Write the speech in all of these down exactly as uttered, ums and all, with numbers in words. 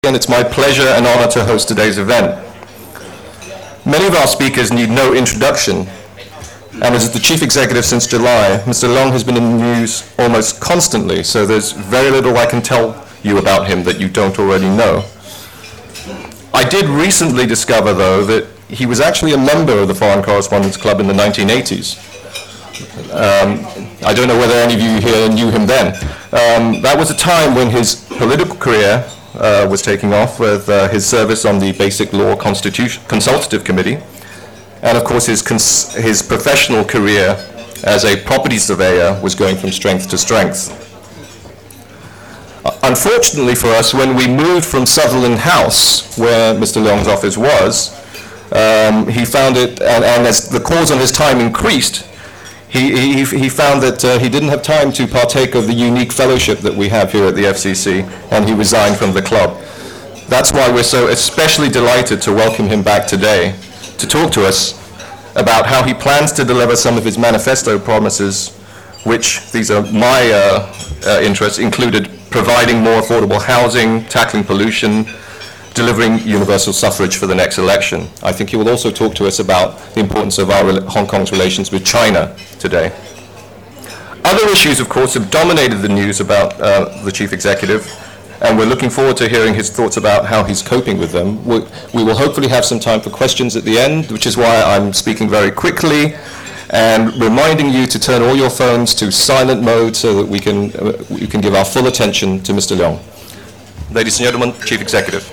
And it's my pleasure and honor to host today's event. Many of our speakers need no introduction, and as the Chief Executive since July, Mister Leung has been in the news almost constantly, so there's very little I can tell you about him that you don't already know. I did recently discover, though, that he was actually a member of the Foreign Correspondents Club in the nineteen eighties. Um, I don't know whether any of you here knew him then. Um, that was a time when his political career Uh, was taking off with uh, his service on the Basic Law Constitution Consultative Committee, and of course his, cons his professional career as a property surveyor was going from strength to strength. Uh, unfortunately for us, when we moved from Sutherland House, where Mister Leung's office was, um, he found it, and, and as the calls on his time increased, He, he, he found that uh, he didn't have time to partake of the unique fellowship that we have here at the F C C, and he resigned from the club. That's why we're so especially delighted to welcome him back today to talk to us about how he plans to deliver some of his manifesto promises, which, these are my uh, uh, interests, included providing more affordable housing, tackling pollution, delivering universal suffrage for the next election. I think he will also talk to us about the importance of our Hong Kong's relations with China today. Other issues, of course, have dominated the news about uh, the Chief Executive, and we're looking forward to hearing his thoughts about how he's coping with them. We, we will hopefully have some time for questions at the end, which is why I'm speaking very quickly and reminding you to turn all your phones to silent mode so that we can, uh, we can give our full attention to Mister Leung. Ladies and gentlemen, Chief Executive.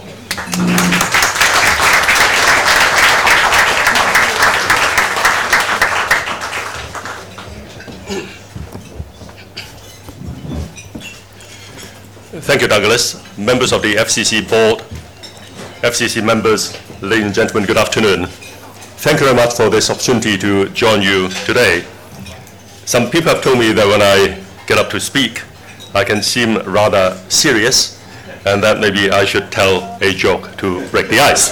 Thank you, Douglas. Members of the F C C board, F C C members, ladies and gentlemen, good afternoon. Thank you very much for this opportunity to join you today. Some people have told me that when I get up to speak, I can seem rather serious, and that maybe I should tell a joke to break the ice.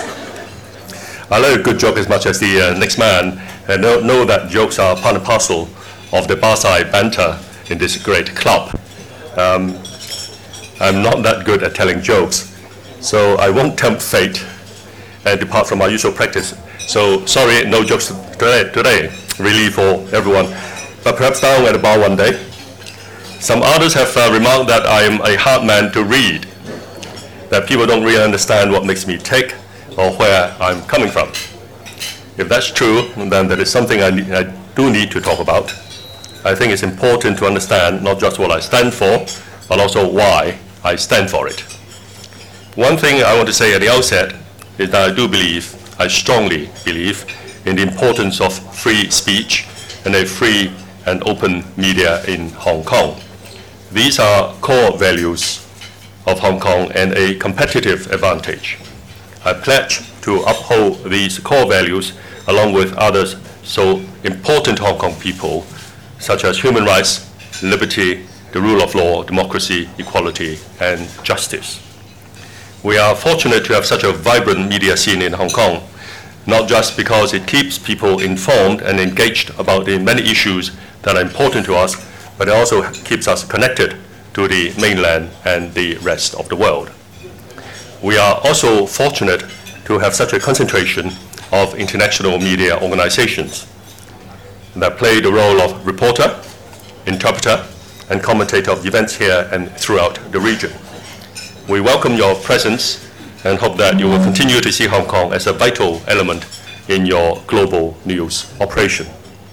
I like a good joke as much as the uh, next man, and know, know that jokes are part and parcel of the bar-side banter in this great club. Um, I'm not that good at telling jokes, so I won't tempt fate and depart from my usual practice. So sorry, no jokes today, today, really for everyone, but perhaps down at the bar one day. Some others have uh, remarked that I am a hard man to read, that people don't really understand what makes me tick or where I'm coming from. If that's true, then that is something I, I do need to talk about. I think it's important to understand not just what I stand for, but also why I stand for it. One thing I want to say at the outset is that I do believe, I strongly believe, in the importance of free speech and a free and open media in Hong Kong. These are core values of Hong Kong and a competitive advantage. I pledge to uphold these core values along with others so important to Hong Kong people, such as human rights, liberty, the rule of law, democracy, equality, and justice. We are fortunate to have such a vibrant media scene in Hong Kong, not just because it keeps people informed and engaged about the many issues that are important to us, but it also keeps us connected to the mainland and the rest of the world. We are also fortunate to have such a concentration of international media organizations that play the role of reporter, interpreter, and commentator of events here and throughout the region. We welcome your presence and hope that you will continue to see Hong Kong as a vital element in your global news operation.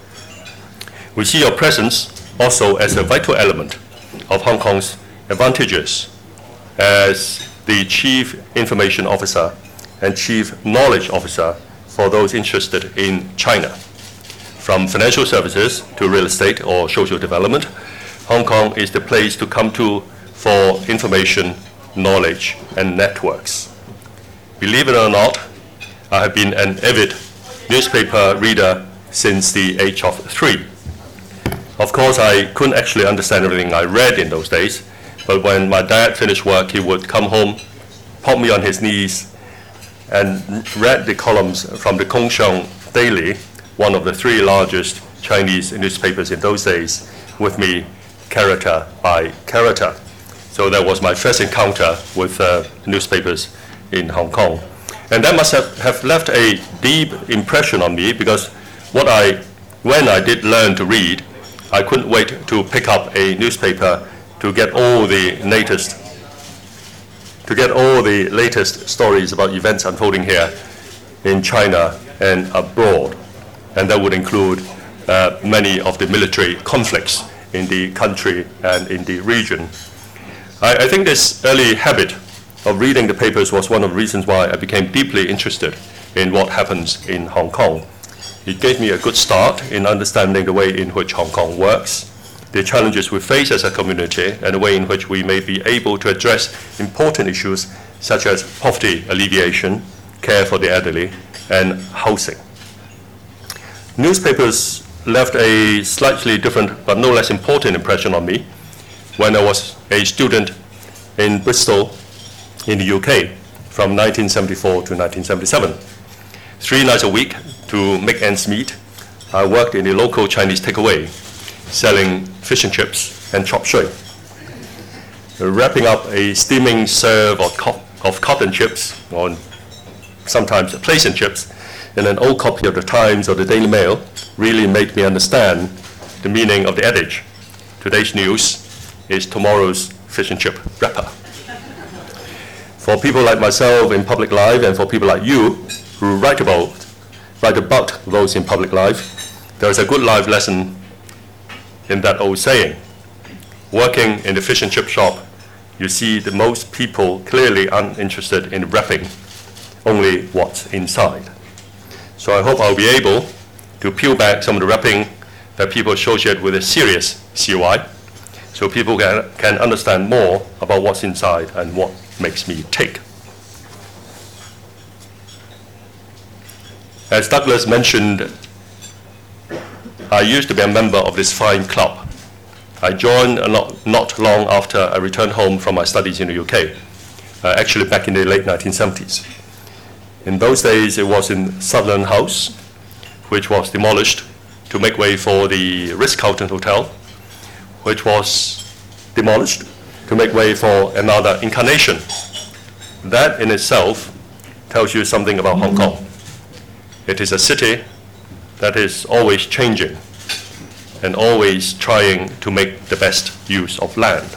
We see your presence also as a vital element of Hong Kong's advantages as the Chief Information Officer and Chief Knowledge Officer for those interested in China. From financial services to real estate or social development, Hong Kong is the place to come to for information, knowledge, and networks. Believe it or not, I have been an avid newspaper reader since the age of three. Of course, I couldn't actually understand everything I read in those days, but when my dad finished work, he would come home, pop me on his knees, and read the columns from the Gongxiang Daily, one of the three largest Chinese newspapers in those days, with me character by character. So that was my first encounter with uh, newspapers in Hong Kong. And that must have, have left a deep impression on me, because what I, when I did learn to read, I couldn't wait to pick up a newspaper to get all the latest, to get all the latest stories about events unfolding here in China and abroad. And that would include uh, many of the military conflicts in the country and in the region. I, I think this early habit of reading the papers was one of the reasons why I became deeply interested in what happens in Hong Kong. It gave me a good start in understanding the way in which Hong Kong works, the challenges we face as a community, and the way in which we may be able to address important issues such as poverty alleviation, care for the elderly, and housing. Newspapers left a slightly different but no less important impression on me when I was a student in Bristol in the U K from nineteen seventy-four to nineteen seventy-seven. Three nights a week to make ends meet, I worked in a local Chinese takeaway, selling fish and chips and chop suey. Wrapping up a steaming serve of, co of cotton chips, or sometimes place and chips, in an old copy of the Times or the Daily Mail really made me understand the meaning of the adage, today's news is tomorrow's fish and chip wrapper. For people like myself in public life, and for people like you who write about, write about those in public life, there is a good life lesson in that old saying. Working in the fish and chip shop, you see that most people clearly uninterested in wrapping only what's inside. So I hope I'll be able to peel back some of the wrapping that people associate with a serious C O I, so people can, can understand more about what's inside and what makes me tick. As Douglas mentioned, I used to be a member of this fine club. I joined not, not long after I returned home from my studies in the U K, uh, actually back in the late nineteen seventies. In those days, it was in Sutherland House, which was demolished to make way for the Ritz-Carlton Hotel, which was demolished to make way for another incarnation. That in itself tells you something about Hong Kong. It is a city that is always changing and always trying to make the best use of land.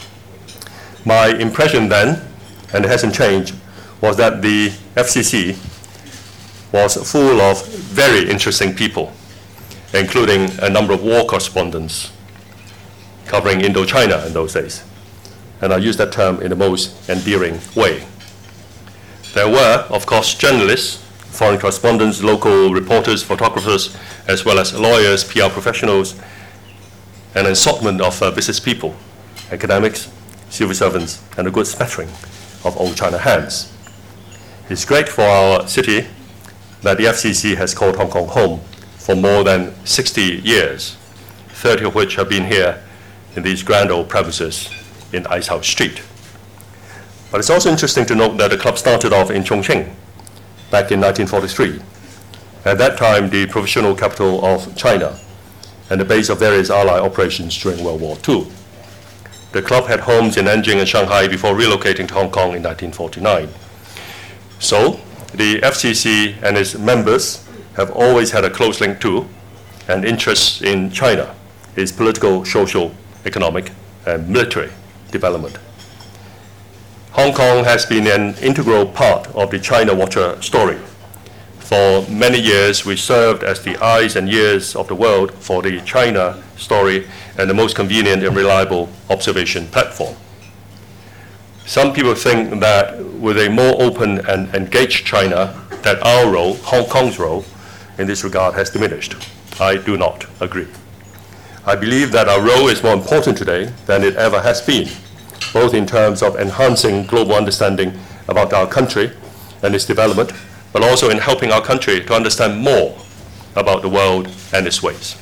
My impression then, and it hasn't changed, was that the F C C was full of very interesting people, including a number of war correspondents covering Indochina in those days. And I use that term in the most endearing way. There were, of course, journalists, foreign correspondents, local reporters, photographers, as well as lawyers, P R professionals, and an assortment of uh, business people, academics, civil servants, and a good smattering of old China hands. It's great for our city that the F C C has called Hong Kong home for more than sixty years, thirty of which have been here in these grand old premises in Ice House Street. But it's also interesting to note that the club started off in Chongqing back in nineteen forty-three. At that time, the provisional capital of China and the base of various Allied operations during World War Two. The club had homes in Nanjing and Shanghai before relocating to Hong Kong in nineteen forty-nine. So, the F C C and its members have always had a close link to and interest in China, its political, social, economic, and military development. Hong Kong has been an integral part of the China Watcher story. For many years, we served as the eyes and ears of the world for the China story and the most convenient and reliable observation platform. Some people think that with a more open and engaged China, that our role, Hong Kong's role, in this regard has diminished. I do not agree. I believe that our role is more important today than it ever has been, both in terms of enhancing global understanding about our country and its development, but also in helping our country to understand more about the world and its ways.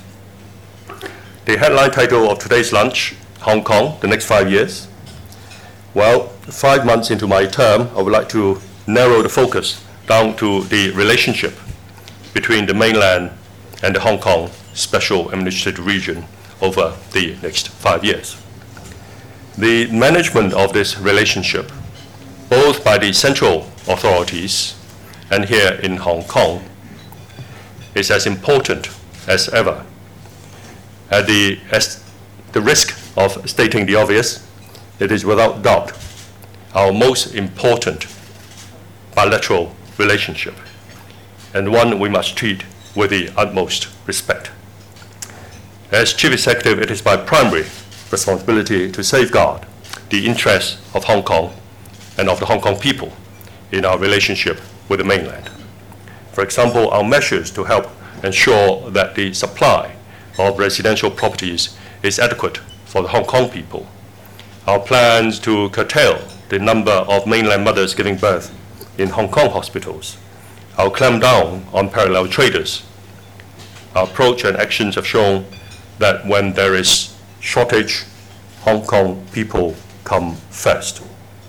The headline title of today's lunch, Hong Kong, the next five years. Well, five months into my term, I would like to narrow the focus down to the relationship between the mainland and the Hong Kong Special Administrative Region over the next five years. The management of this relationship, both by the central authorities and here in Hong Kong, is as important as ever. At the, as the risk of stating the obvious, it is without doubt our most important bilateral relationship, and one we must treat with the utmost respect. As Chief Executive, it is my primary responsibility to safeguard the interests of Hong Kong and of the Hong Kong people in our relationship with the mainland. For example, our measures to help ensure that the supply of residential properties is adequate for the Hong Kong people, our plans to curtail the number of mainland mothers giving birth in Hong Kong hospitals, our clampdown on parallel traders. Our approach and actions have shown that when there is shortage, Hong Kong people come first.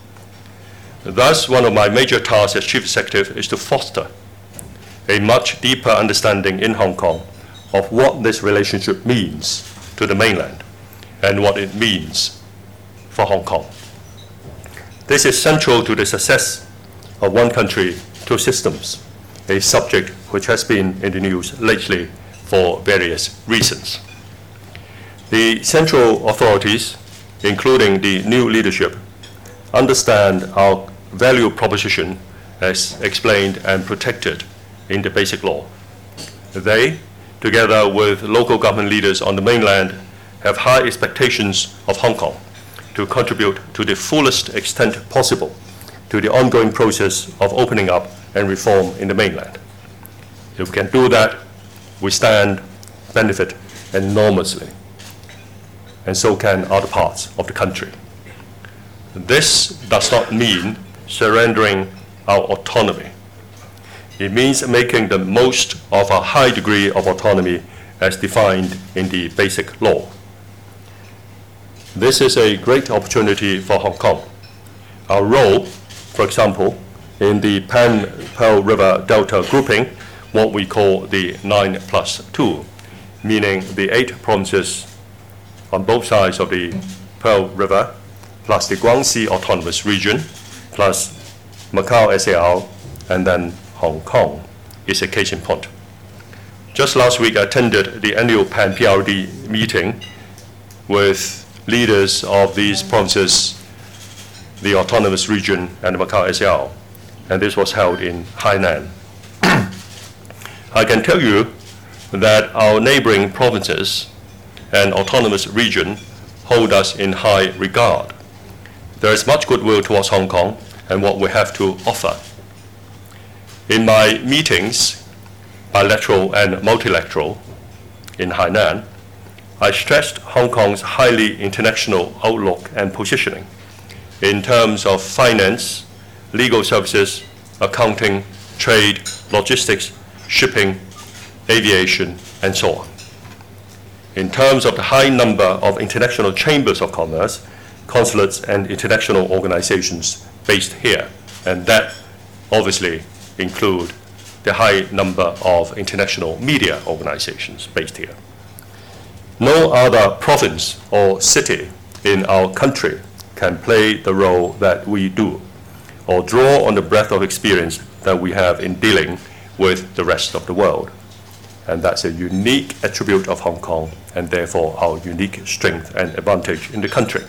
Thus, one of my major tasks as Chief Executive is to foster a much deeper understanding in Hong Kong of what this relationship means to the mainland and what it means for Hong Kong. This is central to the success of one country, two systems, a subject which has been in the news lately for various reasons. The central authorities, including the new leadership, understand our value proposition as explained and protected in the Basic Law. They, together with local government leaders on the mainland, have high expectations of Hong Kong to contribute to the fullest extent possible to the ongoing process of opening up and reform in the mainland. If we can do that, we stand, benefit enormously, and so can other parts of the country. This does not mean surrendering our autonomy. It means making the most of our high degree of autonomy as defined in the Basic Law. This is a great opportunity for Hong Kong. Our role, for example, in the Pan-Pearl River Delta grouping, what we call the nine plus two, meaning the eight provinces on both sides of the Pearl River, plus the Guangxi Autonomous Region, plus Macau S A R, and then Hong Kong, is a case in point. Just last week, I attended the annual Pan-P R D meeting with leaders of these provinces, the Autonomous Region and Macau S A R, and this was held in Hainan. I can tell you that our neighboring provinces and Autonomous Region hold us in high regard. There is much goodwill towards Hong Kong and what we have to offer. In my meetings, bilateral and multilateral, in Hainan, I stressed Hong Kong's highly international outlook and positioning in terms of finance, legal services, accounting, trade, logistics, shipping, aviation, and so on. In terms of the high number of international chambers of commerce, consulates, and international organizations based here, and that obviously include the high number of international media organizations based here. No other province or city in our country can play the role that we do, or draw on the breadth of experience that we have in dealing with the rest of the world. And that's a unique attribute of Hong Kong, and therefore our unique strength and advantage in the country.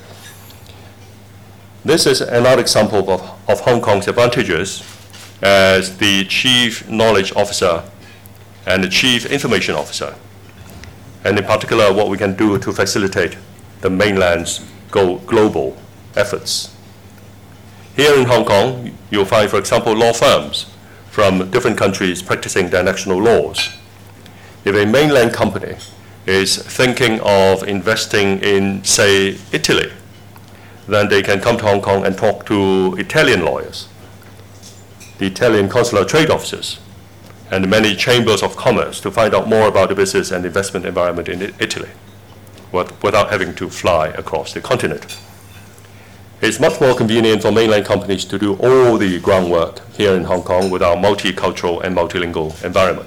This is another example of, of Hong Kong's advantages as the Chief Knowledge Officer and the Chief Information Officer, and in particular what we can do to facilitate the mainland's go global efforts. Here in Hong Kong, you'll find, for example, law firms from different countries practicing their national laws. If a mainland company is thinking of investing in, say, Italy, then they can come to Hong Kong and talk to Italian lawyers, the Italian consular trade officers, and many chambers of commerce to find out more about the business and investment environment in Italy without having to fly across the continent. It's much more convenient for mainland companies to do all the groundwork here in Hong Kong with our multicultural and multilingual environment.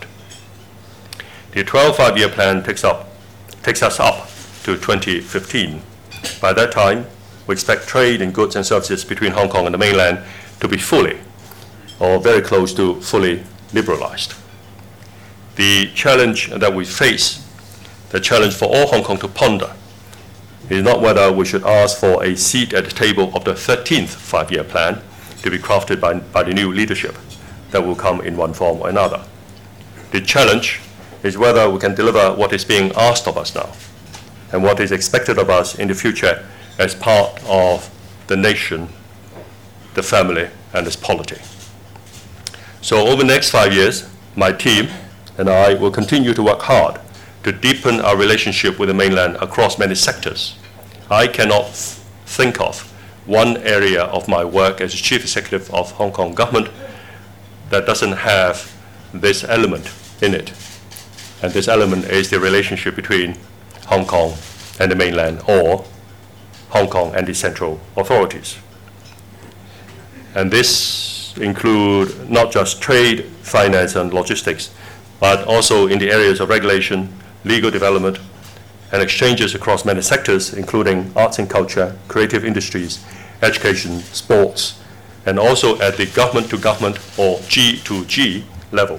The twelve five-year plan takes, up, takes us up to twenty fifteen. By that time, we expect trade in goods and services between Hong Kong and the mainland to be fully or very close to fully liberalized. The challenge that we face, the challenge for all Hong Kong to ponder, is not whether we should ask for a seat at the table of the thirteenth five-year plan to be crafted by, by the new leadership that will come in one form or another. The challenge is whether we can deliver what is being asked of us now and what is expected of us in the future as part of the nation, the family, and its polity. So over the next five years, my team and I will continue to work hard to deepen our relationship with the mainland across many sectors. I cannot think of one area of my work as Chief Executive of Hong Kong Government that doesn't have this element in it. And this element is the relationship between Hong Kong and the mainland, or Hong Kong and the central authorities. And this includes not just trade, finance, and logistics, but also in the areas of regulation, legal development, and exchanges across many sectors, including arts and culture, creative industries, education, sports, and also at the government-to-government or G to G level.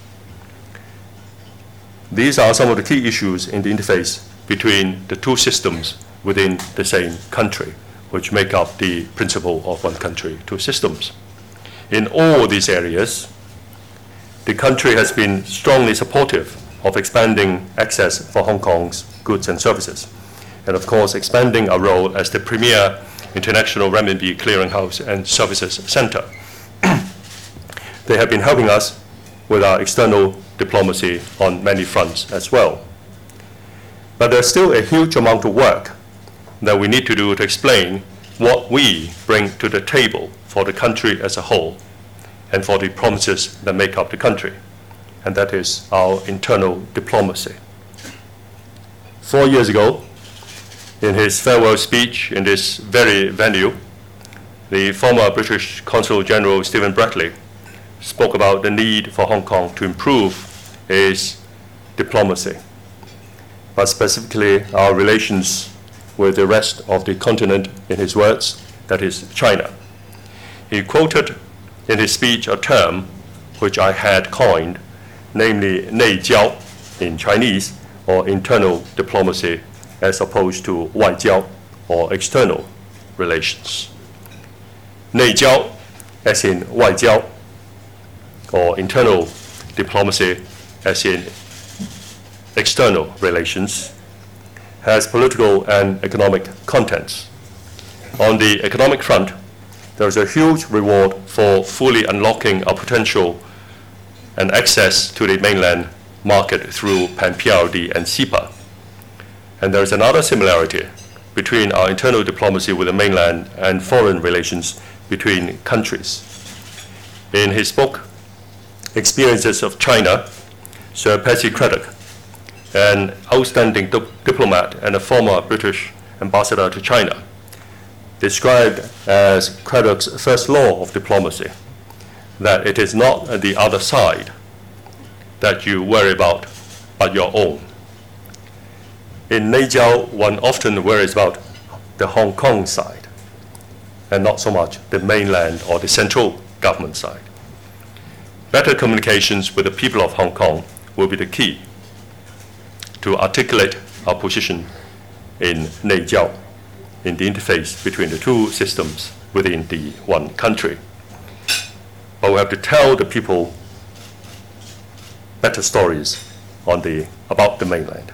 These are some of the key issues in the interface between the two systems within the same country, which make up the principle of one country, two systems. In all these areas, the country has been strongly supportive of expanding access for Hong Kong's goods and services, and of course expanding our role as the premier international renminbi clearinghouse and services center. They have been helping us with our external diplomacy on many fronts as well. But there's still a huge amount of work that we need to do to explain what we bring to the table for the country as a whole and for the promises that make up the country, and that is our internal diplomacy. Four years ago, in his farewell speech in this very venue, the former British Consul General Stephen Bradley spoke about the need for Hong Kong to improve its diplomacy, but specifically our relations with the rest of the continent, in his words, that is China. He quoted in his speech a term which I had coined, namely 内交 in Chinese, or internal diplomacy, as opposed to 外交 or external relations. 内交 as in 外交 or internal diplomacy as in external relations has political and economic contents. On the economic front, there is a huge reward for fully unlocking our potential and access to the mainland market through Pan-P R D and C E P A. And there is another similarity between our internal diplomacy with the mainland and foreign relations between countries. In his book, Experiences of China, Sir Percy Craddock, an outstanding dip diplomat and a former British ambassador to China, described as Craddock's first law of diplomacy, that it is not the other side that you worry about, but your own. In 内交, one often worries about the Hong Kong side, and not so much the mainland or the central government side. Better communications with the people of Hong Kong will be the key to articulate our position in 内交, in the interface between the two systems within the one country. But we have to tell the people better stories on the, about the mainland.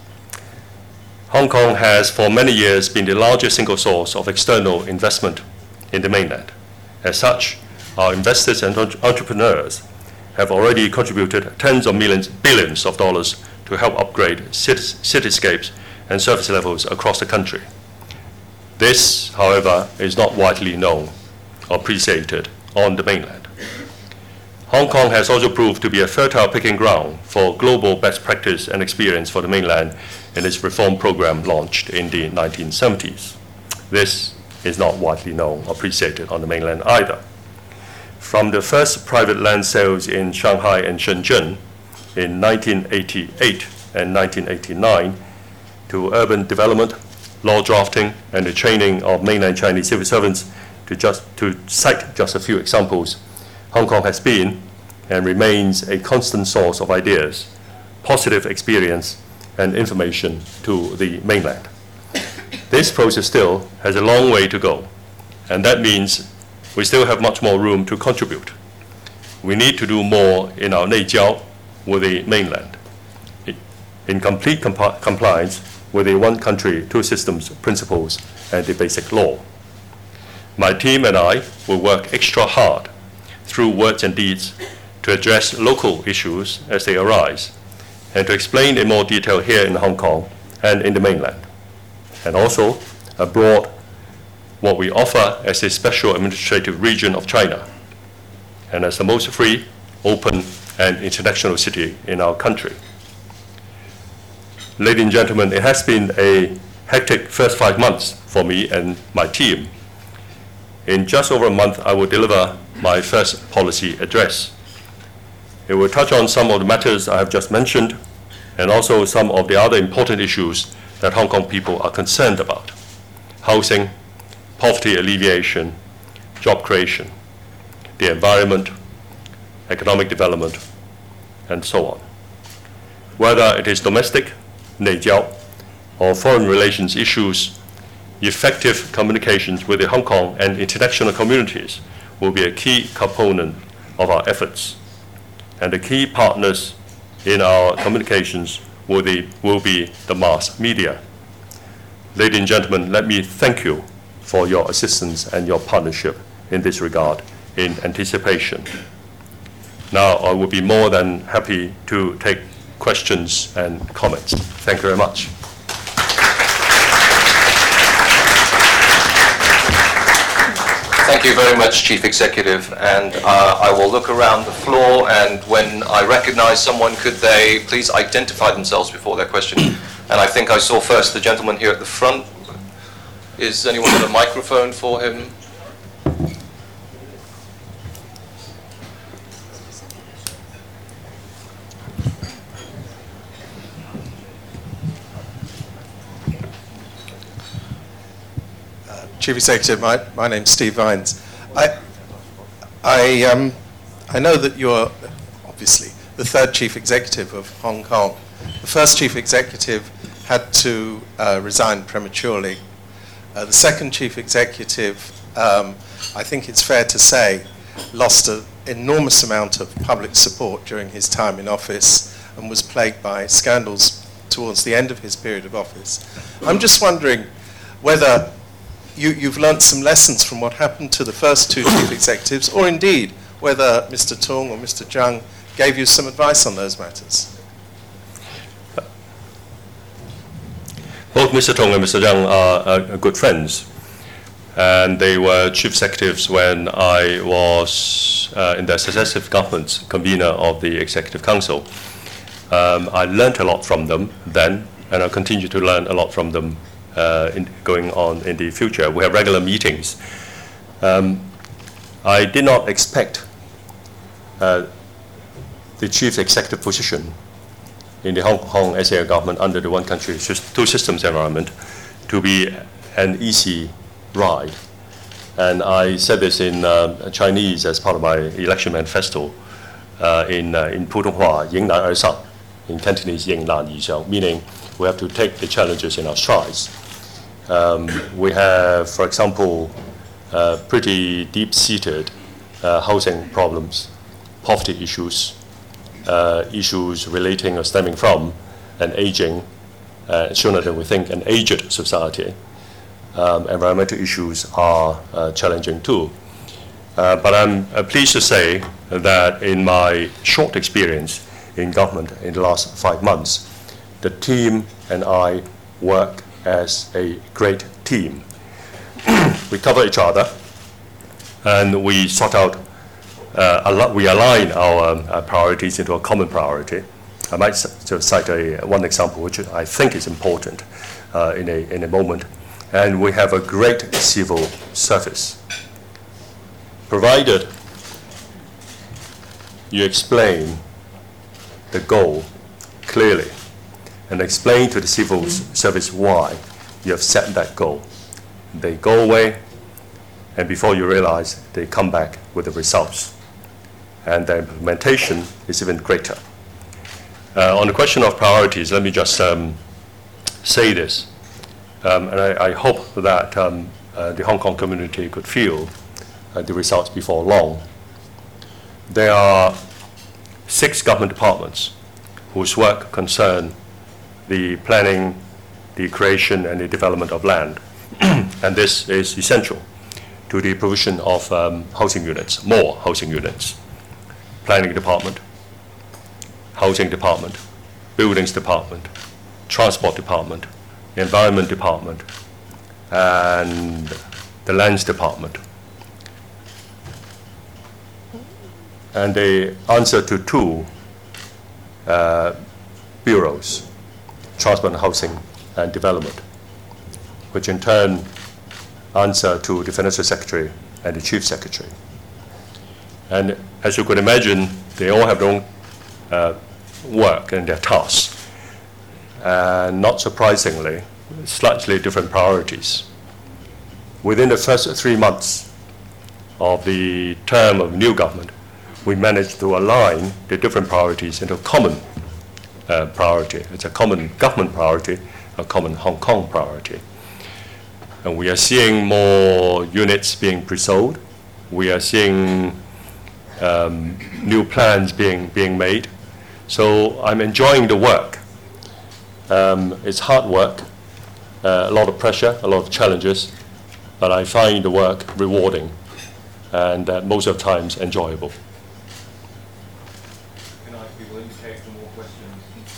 Hong Kong has for many years been the largest single source of external investment in the mainland. As such, our investors and entrepreneurs have already contributed tens of millions, billions of dollars to help upgrade cityscapes and service levels across the country. This, however, is not widely known or appreciated on the mainland. Hong Kong has also proved to be a fertile picking ground for global best practice and experience for the mainland in its reform program launched in the nineteen seventies. This is not widely known or appreciated on the mainland either. From the first private land sales in Shanghai and Shenzhen in nineteen eighty-eight and nineteen eighty-nine to urban development, law drafting, and the training of mainland Chinese civil servants, to, just, to cite just a few examples, Hong Kong has been and remains a constant source of ideas, positive experience, and information to the mainland. This process still has a long way to go, and that means we still have much more room to contribute. We need to do more in our Neijiao with the mainland, in complete comp- compliance with the one country, two systems principles and the basic law. My team and I will work extra hard through words and deeds to address local issues as they arise, and to explain in more detail here in Hong Kong and in the mainland, and also abroad what we offer as a special administrative region of China, and as the most free, open, and international city in our country. Ladies and gentlemen, it has been a hectic first five months for me and my team. In just over a month, I will deliver my first policy address. It will touch on some of the matters I have just mentioned, and also some of the other important issues that Hong Kong people are concerned about: housing, poverty alleviation, job creation, the environment, economic development, and so on. Whether it is domestic, Neijiao, or foreign relations issues, effective communications with the Hong Kong and international communities will be a key component of our efforts. And the key partners in our communications will be, will be the mass media. Ladies and gentlemen, let me thank you for your assistance and your partnership in this regard in anticipation. Now, I will be more than happy to take questions and comments. Thank you very much. Thank you very much, Chief Executive. And uh, I will look around the floor, and when I recognize someone, could they please identify themselves before their question? And I think I saw first the gentleman here at the front. Is anyone with a microphone for him? Chief Executive, my, my name's Steve Vines. I, I, um, I know that you're obviously the third Chief Executive of Hong Kong. The first Chief Executive had to uh, resign prematurely. Uh, the second Chief Executive, um, I think it's fair to say, lost an enormous amount of public support during his time in office and was plagued by scandals towards the end of his period of office. I'm just wondering whether You, you've learnt some lessons from what happened to the first two chief executives, or indeed whether Mister Tung or Mister Zhang gave you some advice on those matters. Both Mister Tung and Mister Zhang are uh, good friends, and they were chief executives when I was uh, in the successive governments, convener of the Executive Council. Um, I learnt a lot from them then, and I continue to learn a lot from them Uh, in going on in the future. We have regular meetings. Um, I did not expect uh, the chief executive position in the Hong Kong S A R government under the one country, two systems environment to be an easy ride. And I said this in uh, Chinese as part of my election manifesto uh, in, uh, in Putonghua, 迎难而上, in Cantonese, 迎难而上, meaning we have to take the challenges in our strides. Um, we have, for example, uh, pretty deep-seated uh, housing problems, poverty issues, uh, issues relating or stemming from an aging, uh, sooner than we think, an aged society. Um, environmental issues are uh, challenging too. Uh, but I'm uh, pleased to say that in my short experience in government in the last five months, the team and I work as a great team. We cover each other, and we sort out, uh, a lot, we align our um, uh, priorities into a common priority. I might just cite a, one example which I think is important uh, in, a, in a moment. And we have a great civil service. Provided you explain the goal clearly and explain to the civil service why you have set that goal. They go away, and before you realize, they come back with the results. And the implementation is even greater. Uh, on the question of priorities, let me just um, say this. Um, and I, I hope that um, uh, the Hong Kong community could feel uh, the results before long. There are six government departments whose work concern the planning, the creation, and the development of land. And this is essential to the provision of um, housing units, more housing units. Planning department, housing department, buildings department, transport department, environment department, and the lands department. And they answer to two uh, bureaus, transport and housing and development, which in turn answer to the financial secretary and the chief secretary. And as you could imagine, they all have their own uh, work and their tasks. And not surprisingly, slightly different priorities. Within the first three months of the term of new government, we managed to align the different priorities into a common uh, priority. It's a common government priority, a common Hong Kong priority. And we are seeing more units being pre-sold. We are seeing um, new plans being, being made. So I'm enjoying the work. Um, it's hard work, uh, a lot of pressure, a lot of challenges, but I find the work rewarding and uh, most of the times enjoyable. Can I be willing to take some more questions?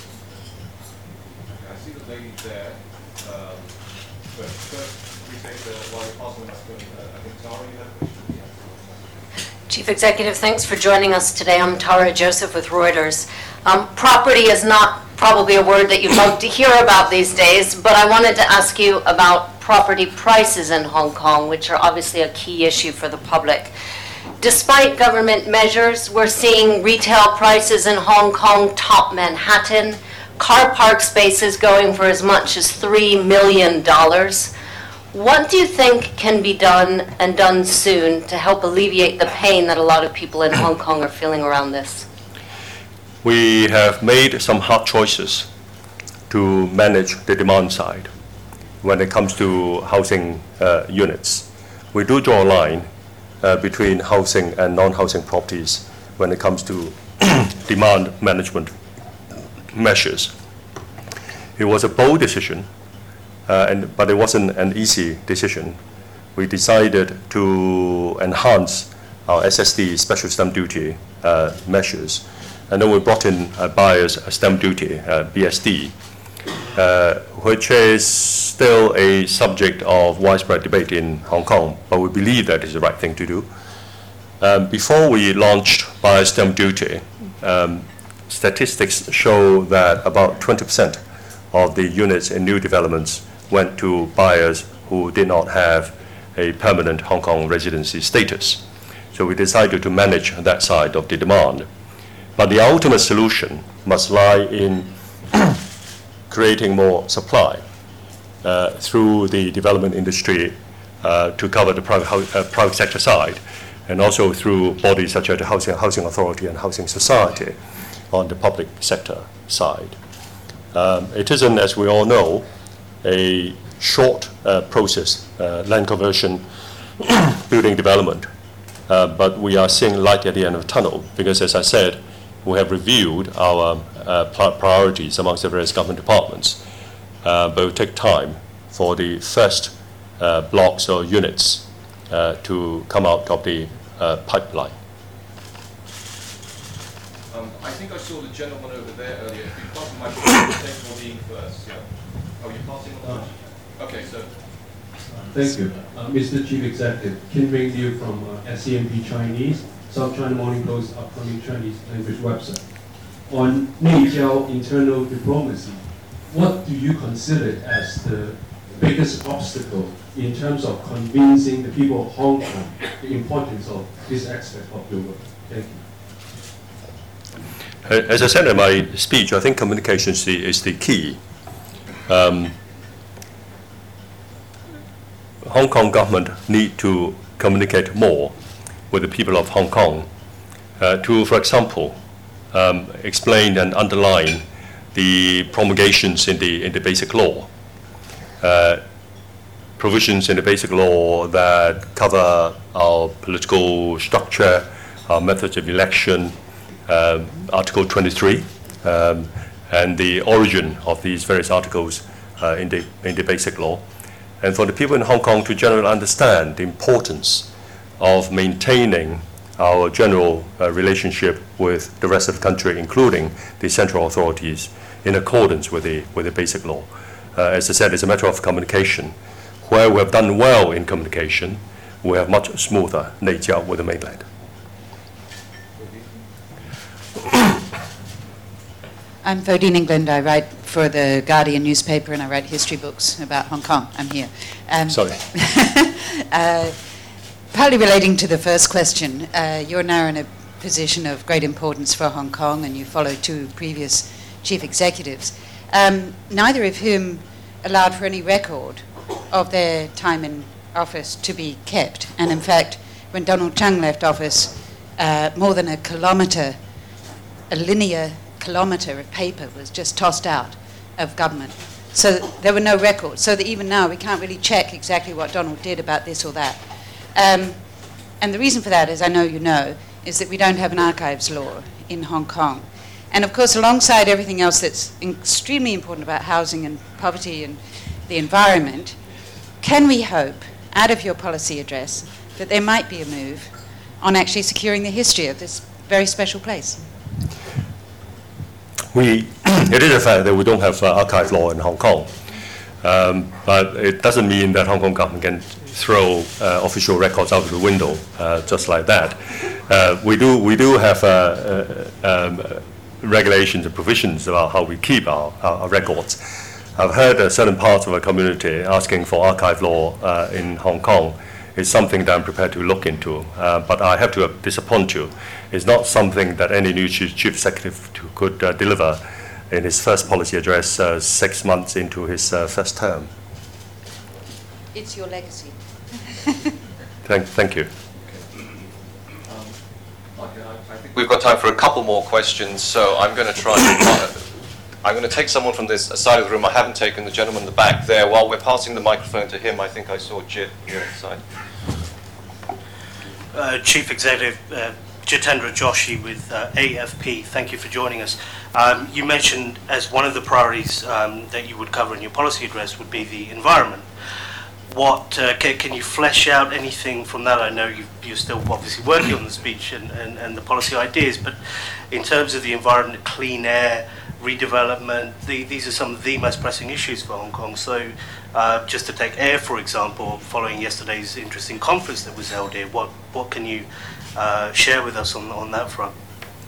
Okay, I see the lady there. Um, but first, we take the while you're passing the microphone, uh, I think Tara, you have a question? Yeah. Chief Executive, thanks for joining us today. I'm Tara Joseph with Reuters. Um, property is not probably a word that you'd like to hear about these days, but I wanted to ask you about property prices in Hong Kong, which are obviously a key issue for the public. Despite government measures, we're seeing retail prices in Hong Kong top Manhattan, car park spaces going for as much as three million dollars. What do you think can be done and done soon to help alleviate the pain that a lot of people in Hong Kong are feeling around this? We have made some hard choices to manage the demand side when it comes to housing uh, units. We do draw a line uh, between housing and non-housing properties when it comes to demand management measures. It was a bold decision, uh, and, but it wasn't an easy decision. We decided to enhance our S S D, special stamp duty uh, measures. And then we brought in uh, buyer's stamp duty, uh, B S D, uh, which is still a subject of widespread debate in Hong Kong, but we believe that is the right thing to do. Um, before we launched buyer's stamp duty, um, statistics show that about twenty percent of the units in new developments went to buyers who did not have a permanent Hong Kong residency status. So we decided to manage that side of the demand. But the ultimate solution must lie in creating more supply uh, through the development industry uh, to cover the private, uh, private sector side, and also through bodies such as the Housing, Housing Authority and Housing Society on the public sector side. Um, it isn't, as we all know, a short uh, process, uh, land conversion, building development, uh, but we are seeing light at the end of the tunnel because, as I said, we have reviewed our uh, priorities amongst the various government departments, uh, but it will take time for the first uh, blocks or units uh, to come out of the uh, pipeline. Um, I think I saw the gentleman over there earlier. If you pass the microphone, take Maureen first. Yeah. Oh, you're passing on? Okay, so. Thank you. Uh, Mister Chief Executive, Kim Ming Liu from uh, S C M P Chinese, South China Morning Post upcoming Chinese language website. On Neijiao internal diplomacy, what do you consider as the biggest obstacle in terms of convincing the people of Hong Kong the importance of this aspect of your work? Thank you. As I said in my speech, I think communication is the, is the key. Um, Hong Kong government need to communicate more with the people of Hong Kong uh, to, for example, um, explain and underline the promulgations in the in the Basic Law, uh, provisions in the Basic Law that cover our political structure, our methods of election, um, Article twenty-three, um, and the origin of these various articles uh, in the in the Basic Law, and for the people in Hong Kong to generally understand the importance of maintaining our general uh, relationship with the rest of the country, including the central authorities, in accordance with the with the Basic Law. Uh, as I said, it's a matter of communication. Where we have done well in communication, we have much smoother 内交 with the mainland. I'm Fodine England. I write for the Guardian newspaper and I write history books about Hong Kong. I'm here. Um, Sorry. uh, partly relating to the first question, uh, you're now in a position of great importance for Hong Kong and you follow two previous chief executives, um, neither of whom allowed for any record of their time in office to be kept. And in fact, when Donald Tsang left office, uh, more than a kilometre, a linear kilometre of paper was just tossed out of government. So there were no records. So that even now we can't really check exactly what Donald did about this or that. Um, and the reason for that, as I know you know, is that we don't have an archives law in Hong Kong. And of course, alongside everything else that's extremely important about housing and poverty and the environment, can we hope, out of your policy address, that there might be a move on actually securing the history of this very special place? We, it is a fact that we don't have uh, archive law in Hong Kong, um, but it doesn't mean that Hong Kong government can throw uh, official records out of the window uh, just like that. Uh, we do, we do have uh, uh, um, regulations and provisions about how we keep our, our, our records. I've heard uh, certain parts of our community asking for archive law uh, in Hong Kong. It's something that I'm prepared to look into, uh, but I have to uh, disappoint you. It's not something that any new chief, chief executive to, could uh, deliver in his first policy address uh, six months into his uh, first term. It's your legacy. Thank, thank you. I think we've got time for a couple more questions, so I'm going to try and, I'm going to take someone from this side of the room. I haven't taken the gentleman in the back there. While we're passing the microphone to him, I think I saw Jit here on the side. Uh, Chief Executive uh, Jitendra Joshi with uh, A F P, thank you for joining us. Um, you mentioned as one of the priorities um, that you would cover in your policy address would be the environment. What uh, can, can you flesh out anything from that? I know you've, you're still obviously working on the speech and, and, and the policy ideas, but in terms of the environment, clean air, redevelopment, the, these are some of the most pressing issues for Hong Kong. So uh, just to take air, for example, following yesterday's interesting conference that was held here, what, what can you uh, share with us on, on that front?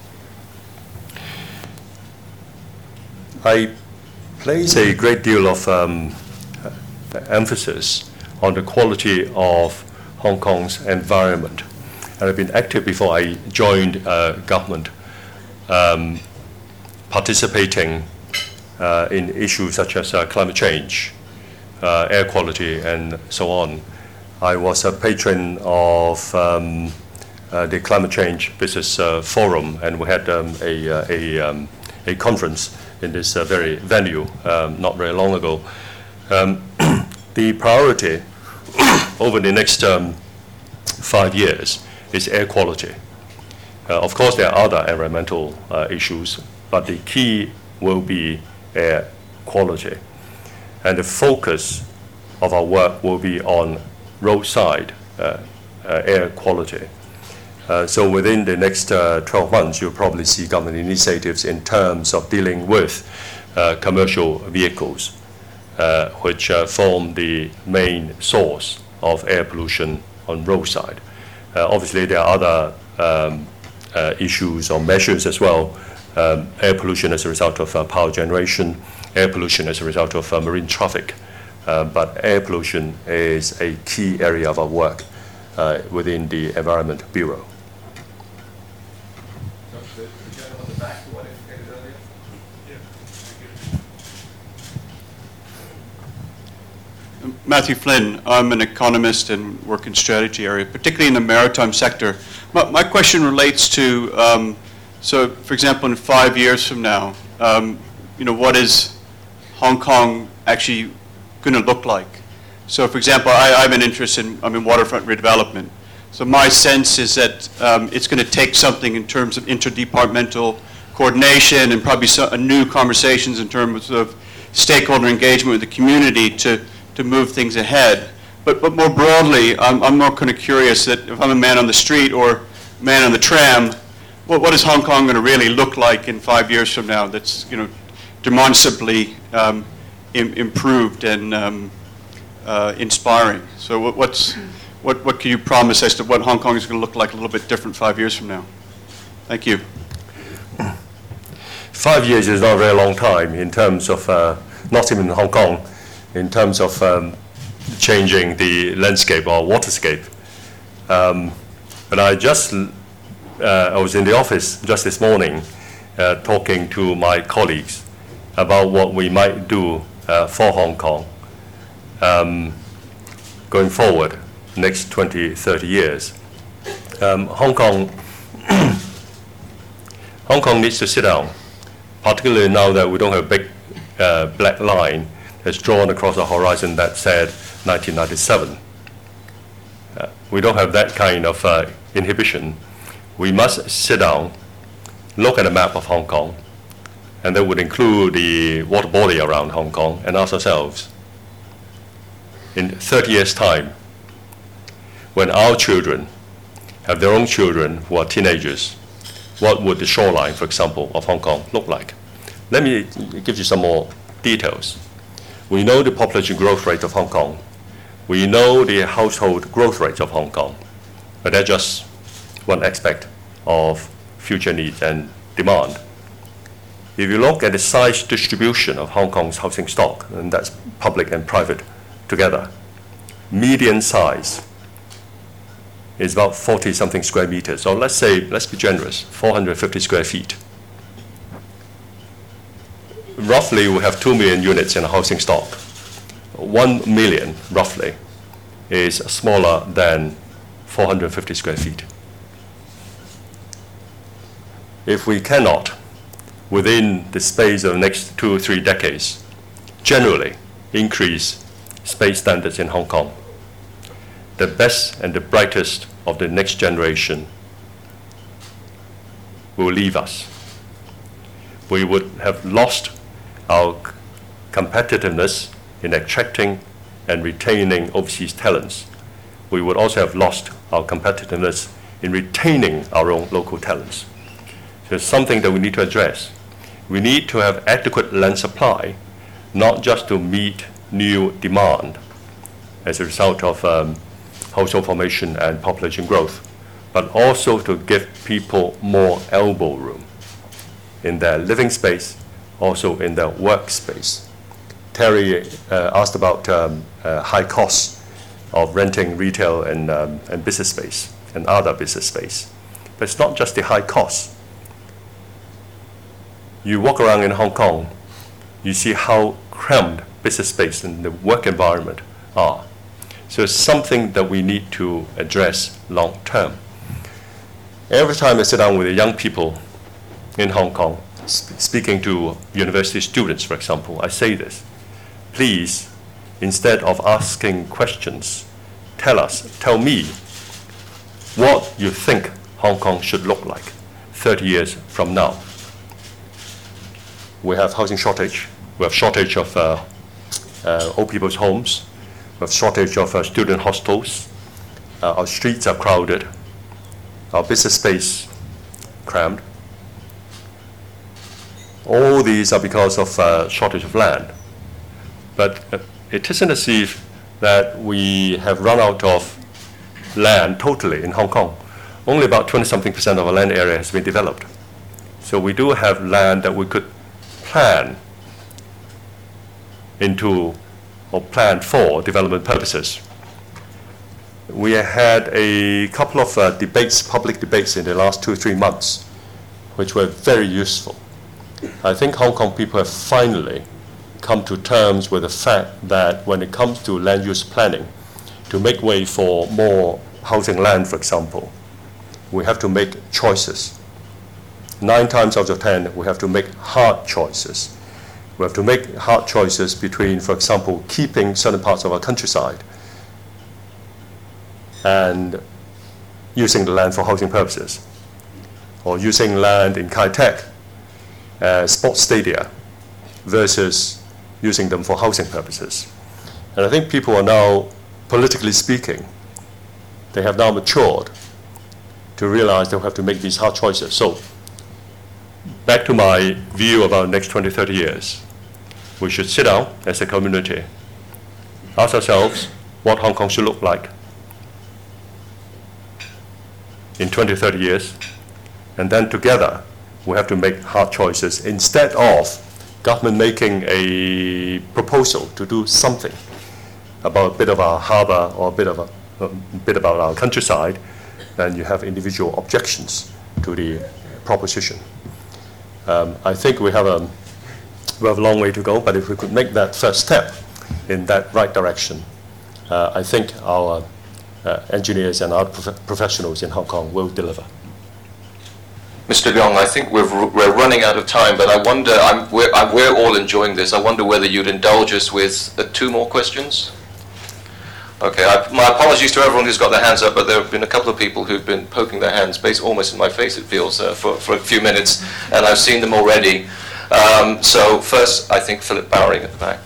I place a great deal of um, emphasis on the quality of Hong Kong's environment. And I've been active before I joined uh, government, um, participating uh, in issues such as uh, climate change, uh, air quality, and so on. I was a patron of um, uh, the Climate Change Business uh, Forum, and we had um, a, uh, a, um, a conference in this uh, very venue um, not very long ago. Um, the priority over the next um, five years is air quality. Uh, of course, there are other environmental uh, issues, but the key will be air quality. And the focus of our work will be on roadside uh, uh, air quality. Uh, so within the next uh, twelve months, you'll probably see government initiatives in terms of dealing with uh, commercial vehicles, uh, which uh, form the main source of air pollution on roadside. Uh, obviously, there are other um, uh, issues or measures as well. Um, air pollution as a result of uh, power generation, air pollution as a result of uh, marine traffic. Uh, but air pollution is a key area of our work uh, within the Environment Bureau. Matthew Flynn. I'm an economist and work in strategy area, particularly in the maritime sector. My, my question relates to, um, so for example, in five years from now, um, you know, what is Hong Kong actually going to look like? So for example, I, I have an interest in, I'm in waterfront redevelopment. So my sense is that um, it's going to take something in terms of interdepartmental coordination and probably so, uh, new conversations in terms of stakeholder engagement with the community to, to move things ahead. But, but more broadly, I'm, I'm more kind of curious that if I'm a man on the street or a man on the tram, well, what is Hong Kong going to really look like in five years from now that's, you know, demonstrably um, im improved and um, uh, inspiring? So what, what's, what, what can you promise as to what Hong Kong is going to look like a little bit different five years from now? Thank you. Five years is not a very long time in terms of, uh, not even in Hong Kong, in terms of um, changing the landscape or waterscape. Um, but I just, uh, I was in the office just this morning uh, talking to my colleagues about what we might do uh, for Hong Kong um, going forward, next twenty, thirty years. Um, Hong Kong, Hong Kong needs to sit down, particularly now that we don't have a big uh, black line that's drawn across the horizon that said nineteen ninety-seven. Uh, we don't have that kind of uh, inhibition. We must sit down, look at a map of Hong Kong, and that would include the water body around Hong Kong, and ask ourselves, in thirty years' time, when our children have their own children who are teenagers, what would the shoreline, for example, of Hong Kong look like? Let me give you some more details. We know the population growth rate of Hong Kong. We know the household growth rate of Hong Kong. But that's just one aspect of future needs and demand. If you look at the size distribution of Hong Kong's housing stock, and that's public and private together, median size is about forty something square meters. So let's say, let's be generous, four hundred fifty square feet. Roughly, we have two million units in a housing stock. One million, roughly, is smaller than four hundred fifty square feet. If we cannot, within the space of the next two or three decades, generally increase space standards in Hong Kong, the best and the brightest of the next generation will leave us. We would have lost our competitiveness in attracting and retaining overseas talents. We would also have lost our competitiveness in retaining our own local talents. So it's something that we need to address. We need to have adequate land supply, not just to meet new demand as a result of um, household formation and population growth, but also to give people more elbow room in their living space, also in their workspace. Terry uh, asked about um, uh, high costs of renting retail and, um, and business space and other business space. But it's not just the high costs. You walk around in Hong Kong, you see how cramped business space and the work environment are. So it's something that we need to address long term. Every time I sit down with the young people in Hong Kong, sp speaking to university students, for example, I say this: please, instead of asking questions, tell us, tell me what you think Hong Kong should look like thirty years from now. We have housing shortage. We have shortage of uh, uh, old people's homes. We have shortage of uh, student hostels. Uh, our streets are crowded. Our business space crammed. All these are because of uh, shortage of land. But uh, it isn't as if that we have run out of land totally in Hong Kong. Only about twenty something percent of our land area has been developed. So we do have land that we could plan into or plan for development purposes. We had a couple of uh, debates, public debates in the last two or three months, which were very useful. I think Hong Kong people have finally come to terms with the fact that when it comes to land use planning, to make way for more housing land, for example, we have to make choices. Nine times out of ten, we have to make hard choices. We have to make hard choices between, for example, keeping certain parts of our countryside and using the land for housing purposes, or using land in Kai Tak as sports stadia versus using them for housing purposes. And I think people are now, politically speaking, they have now matured to realize they'll have to make these hard choices. So, back to my view about the next twenty, thirty years, we should sit down as a community, ask ourselves what Hong Kong should look like in twenty, thirty years, and then together we have to make hard choices instead of government making a proposal to do something about a bit of our harbour or a bit of a, a bit about our countryside, and you have individual objections to the proposition. Um, I think we have a we have a long way to go, but if we could make that first step in that right direction, uh, I think our uh, engineers and our prof professionals in Hong Kong will deliver. Mister Leong, I think we've, we're running out of time, but I wonder, I'm, we're, I'm, we're all enjoying this. I wonder whether you'd indulge us with uh, two more questions? Okay, I, my apologies to everyone who's got their hands up, but there have been a couple of people who've been poking their hands, based almost in my face, it feels, uh, for, for a few minutes, and I've seen them already. Um, so first, I think Philip Bowering at the back.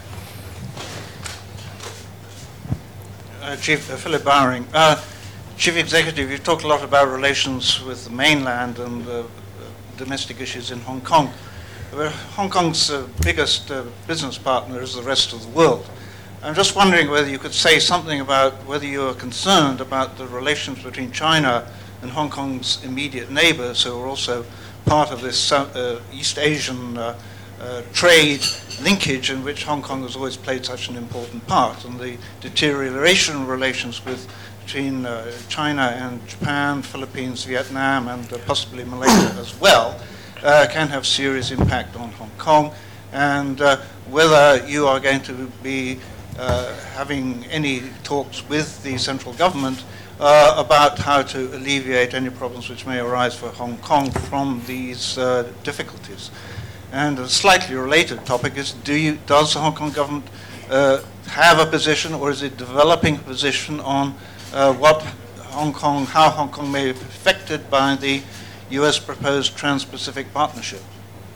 Uh, Chief uh, Philip Bowering. Uh, Chief Executive, you've talked a lot about relations with the mainland and uh, domestic issues in Hong Kong. But Hong Kong's uh, biggest uh, business partner is the rest of the world. I'm just wondering whether you could say something about whether you are concerned about the relations between China and Hong Kong's immediate neighbors, who are also part of this uh, East Asian uh, uh, trade linkage in which Hong Kong has always played such an important part, and the deterioration of relations with between uh, China and Japan, Philippines, Vietnam, and uh, possibly Malaysia as well, uh, can have serious impact on Hong Kong, and uh, whether you are going to be uh, having any talks with the central government uh, about how to alleviate any problems which may arise for Hong Kong from these uh, difficulties. And a slightly related topic is, do you, does the Hong Kong government uh, have a position, or is it developing a position on Uh, what Hong Kong, how Hong Kong may be affected by the U S proposed Trans-Pacific Partnership?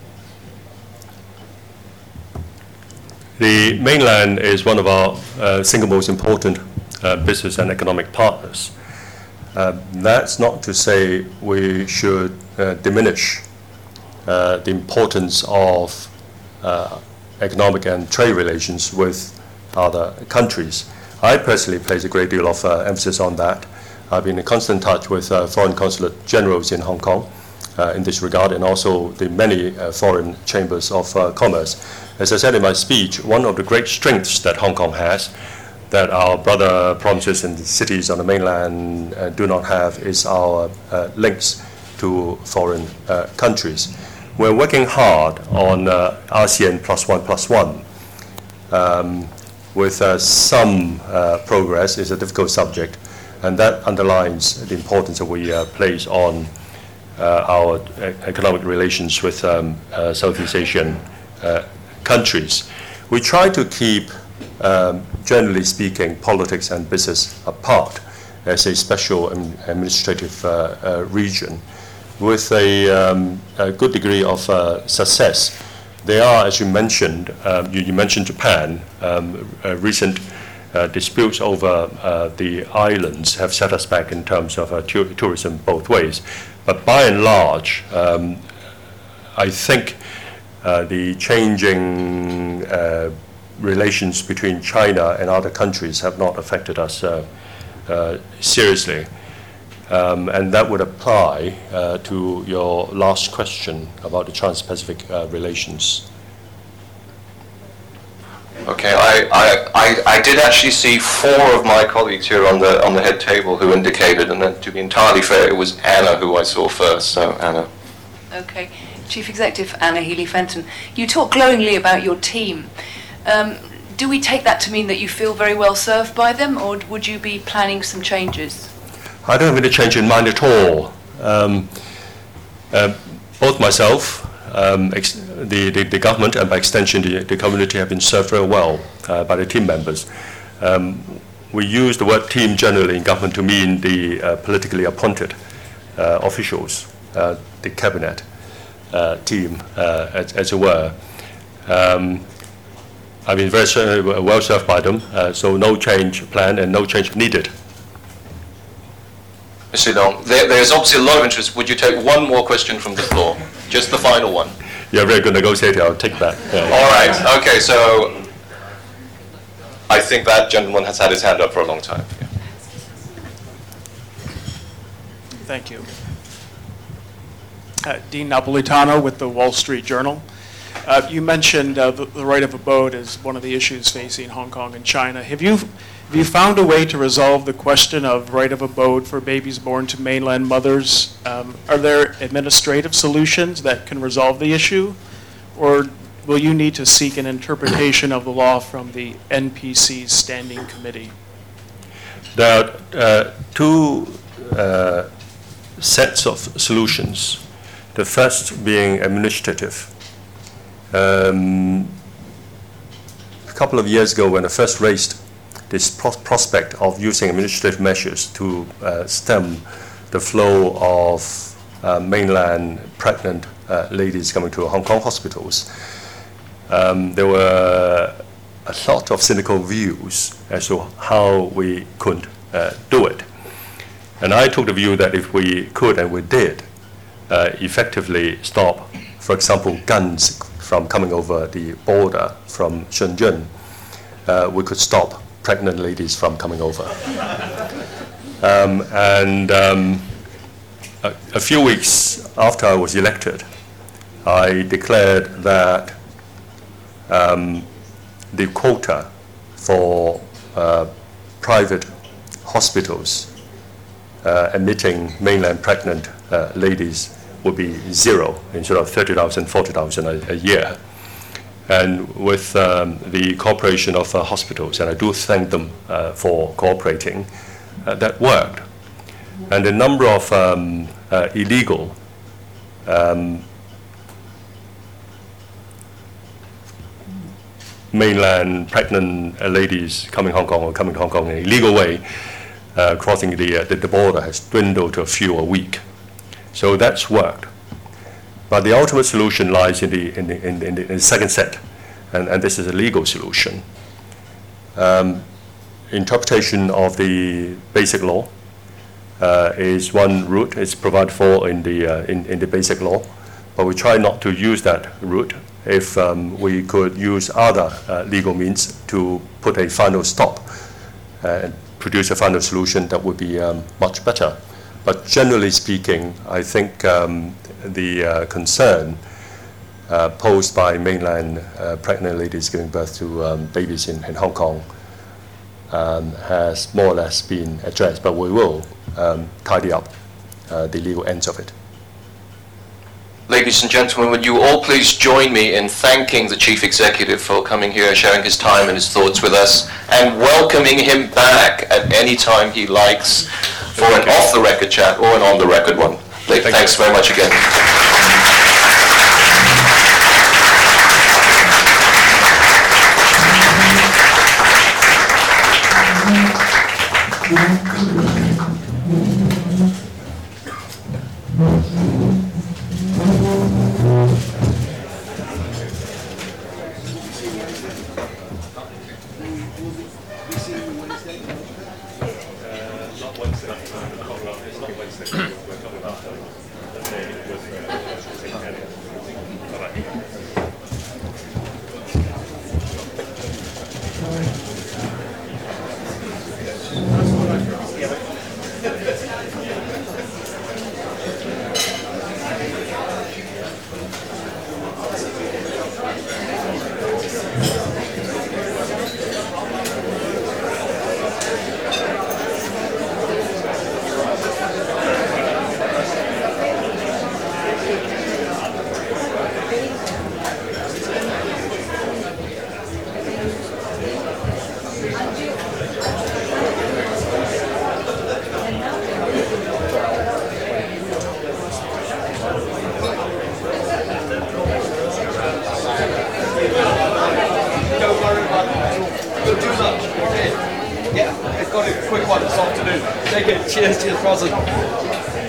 The mainland is one of our uh, single most important uh, business and economic partners. Uh, that's not to say we should uh, diminish uh, the importance of uh, economic and trade relations with other countries. I personally place a great deal of uh, emphasis on that. I've been in constant touch with uh, foreign consulate generals in Hong Kong uh, in this regard, and also the many uh, foreign chambers of uh, commerce. As I said in my speech, one of the great strengths that Hong Kong has, that our brother provinces and cities on the mainland uh, do not have, is our uh, links to foreign uh, countries. We're working hard on uh, ASEAN plus one plus one. Um, with uh, some uh, progress. Is a difficult subject, and that underlines the importance that we uh, place on uh, our e economic relations with um, uh, Southeast Asian uh, countries. We try to keep, um, generally speaking, politics and business apart as a special um, administrative uh, uh, region with a, um, a good degree of uh, success. There are, as you mentioned, um, you, you mentioned Japan. Um, uh, recent uh, disputes over uh, the islands have set us back in terms of uh, tourism both ways. But by and large, um, I think uh, the changing uh, relations between China and other countries have not affected us uh, uh, seriously. Um, and that would apply uh, to your last question about the Trans-Pacific uh, relations. Okay, I, I, I, I did actually see four of my colleagues here on the on the head table who indicated, and then to be entirely fair, it was Anna who I saw first. So Anna. Okay, Chief Executive Anna Healy-Fenton, you talk glowingly about your team. Um, do we take that to mean that you feel very well served by them, or would you be planning some changes? I don't have any change in mind at all. Um, uh, both myself, um, ex the, the, the government, and by extension the, the community have been served very well uh, by the team members. Um, we use the word team generally in government to mean the uh, politically appointed uh, officials, uh, the cabinet uh, team, uh, as, as it were. Um, I've been very uh, well served by them, uh, so no change planned and no change needed. Mister Leong, there, there's obviously a lot of interest. Would you take one more question from the floor? Just the final one. You're a very good negotiator. I'll take that. Yeah. All right. Okay. So I think that gentleman has had his hand up for a long time. Yeah. Thank you. Uh, Dean Napolitano with the Wall Street Journal. Uh, you mentioned uh, the, the right of abode as one of the issues facing Hong Kong and China. Have you Have you found a way to resolve the question of right of abode for babies born to mainland mothers? Um, are there administrative solutions that can resolve the issue? Or will you need to seek an interpretation of the law from the N P C's standing committee? There are uh, two uh, sets of solutions. The first being administrative. Um, a couple of years ago when I first raised this pro prospect of using administrative measures to uh, stem the flow of uh, mainland pregnant uh, ladies coming to Hong Kong hospitals. Um, there were a lot of cynical views as to how we could uh, do it. And I took the view that if we could, and we did, uh, effectively stop, for example, guns from coming over the border from Shenzhen, uh, we could stop pregnant ladies from coming over. um, and um, a, a few weeks after I was elected, I declared that um, the quota for uh, private hospitals uh, admitting mainland pregnant uh, ladies would be zero instead of thirty thousand, forty thousand a, a year. And with um, the cooperation of uh, hospitals, and I do thank them uh, for cooperating, uh, that worked. And the number of um, uh, illegal um, mainland pregnant uh, ladies coming Hong Kong or coming to Hong Kong in an illegal way, uh, crossing the, uh, the, the border has dwindled to a few a week. So that's worked. But the ultimate solution lies in the, in the, in the, in the, in the second set, and, and this is a legal solution. Um, interpretation of the basic law uh, is one route. It's provided for in the, uh, in, in the basic law, but we try not to use that route if um, we could use other uh, legal means to put a final stop uh, and produce a final solution that would be um, much better. But generally speaking, I think um, the uh, concern uh, posed by mainland uh, pregnant ladies giving birth to um, babies in, in Hong Kong um, has more or less been addressed, but we will um, tidy up uh, the legal ends of it. Ladies and gentlemen, would you all please join me in thanking the Chief Executive for coming here, sharing his time and his thoughts with us, and welcoming him back at any time he likes for an off-the-record chat or an on-the-record one. Thank Thanks very much again. Not Wednesday. It's not Wednesday. We're coming after. quite a quick one this afternoon. Take it. Cheers, cheers, President.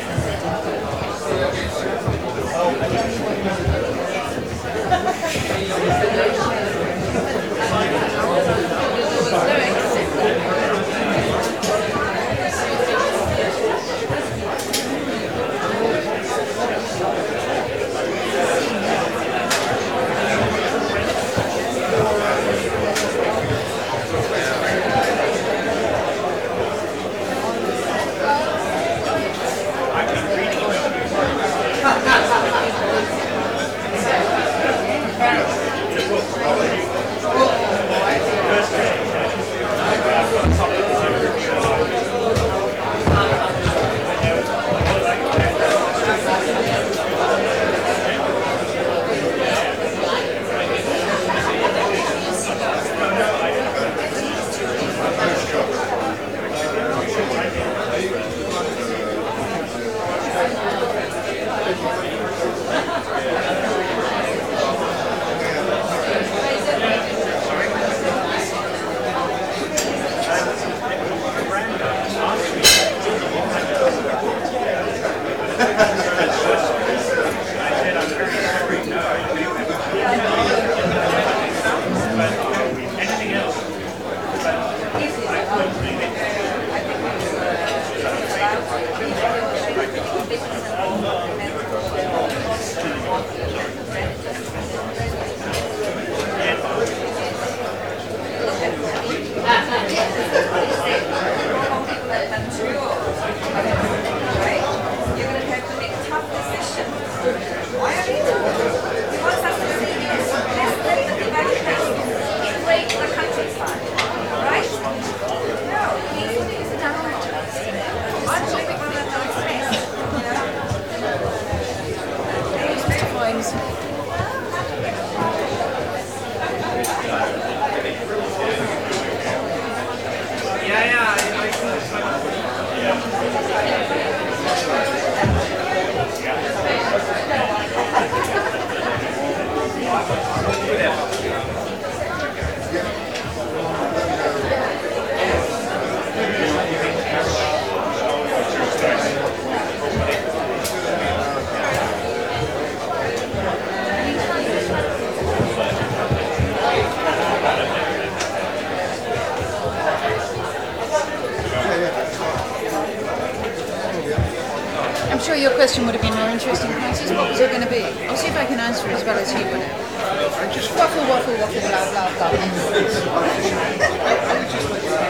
I'm sure your question would have been more interesting, Francis. What was it going to be? I'll see if I can answer as well as you would. Just waffle, waffle, waffle, blah, blah,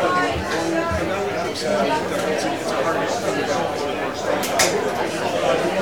blah.